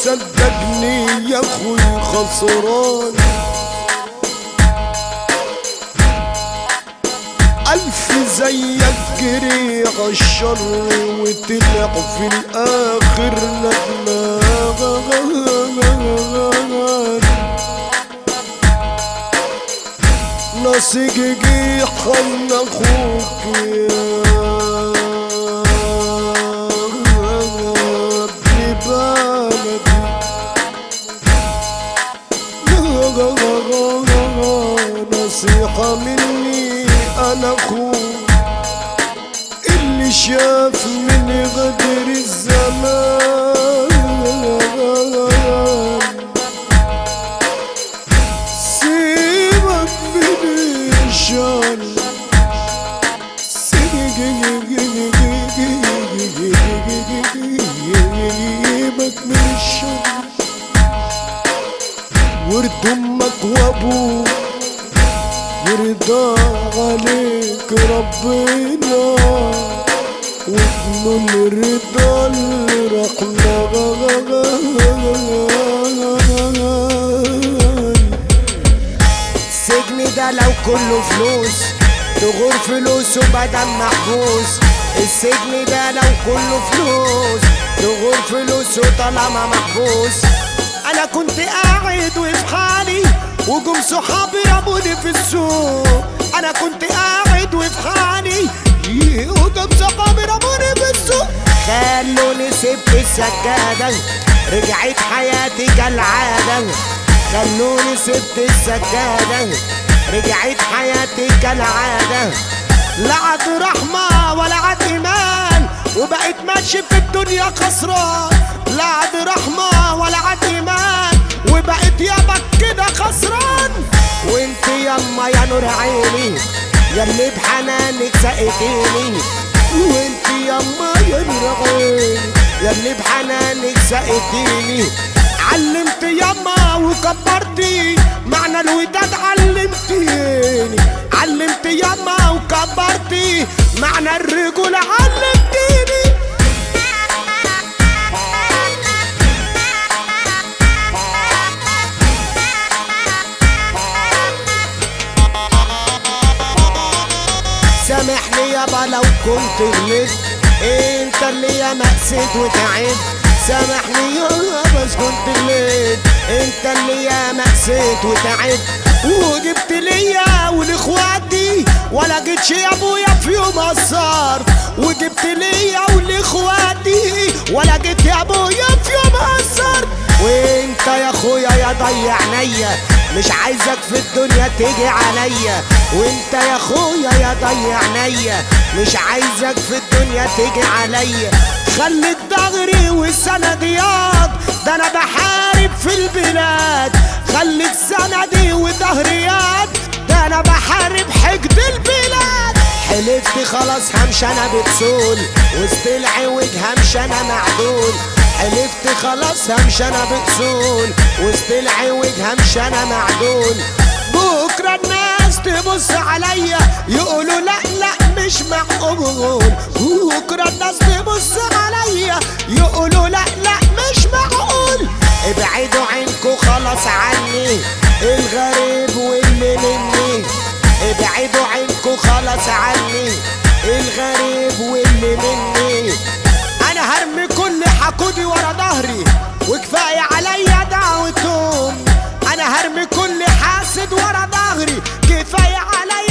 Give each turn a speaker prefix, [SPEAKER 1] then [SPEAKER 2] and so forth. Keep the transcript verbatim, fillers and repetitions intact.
[SPEAKER 1] صدقني يا اخوي خسران. ألف زيك جري عالشر وطلع في الآخر ندمان. نسيج جيحن أخوك يا ابن بلدي. نصيحة مني أنا أخوك اللي شاف من غدر الزمان. سيبك من الشر، سيبك من الشر. ورد أمك وأبوك يرضى عليك ربنا، وابن الرضا الرحمن.
[SPEAKER 2] السجن ده لو كله فلوس تغور فلوسه بدل محبوس. السجن ده لو كله فلوس تغور فلوسه طالما محبوس. انا كنت قاعد وفي حالي وجم صحابي رموني في السوق. انا كنت قاعد وفي حالي وجم صحابي رموني في السوق. خلوني سبت السجادة رجعت حياتي كالعادة. خلوني سبت السجادة رجعت حياتي كالعادة. لا عاد رحمة ولا عاد إيمان وبقيت ماشي في الدنيا خسران. لا عاد رحمة ولا عاد إيمان وبقيت يابك كده خسران. وانت ياما يا نور عيني ياللي بحنانك سقيتيني. وانت ياما يا نور عيني ياللي بحنانك سقيتيني. علمت ياما وكبرتي معنى الوداد علمتيني. علمت ياما وكبرتي معنى الرجولة علمتيني. سامحني يابا لو كنت غلطت، انت اللي يا مقسيت وتعبت. سامحني يابا بس كنت غلطت، انت اللي يا مقسيت وتعبت. وجبت ليا ولاخواتي ولا جيتش يا ابويا في يوم قصرت. وجبت ليا ولاخواتي ولا جيت يا ابويا في يوم قصرت. وانت يا اخويا يا ضيع عينيا مش عايزك في الدنيا تيجي عليا. وانت يا اخويا يا ضيع عينيا مش عايزك في الدنيا تيجي عليا. خليك ضهري والسنديات ده انا بحارب في البلاد. خليك سندي وضهريات ده انا بحارب حقد البلاد. حلفت خلاص همشي انا بتسول وسط العوج همشي انا معدول. حلفت خلاص همشي انا بتسول وسط العوج همشي انا معدول. بكره الناس تبص عليا يقولوا لا لا مش معقول. بكره الناس تبص عليا يقولوا لا لا مش معقول. ابعدوا عنكوا خلاص عني الغريب واللي مني. ابعدوا عنكوا خلاص عني الغريب واللي مني. انا هرمي كل حقودي ورا ظهري وكفايه عليا دعوتهم. انا هرمي كل حاسد ورا ظهري كفايه عليا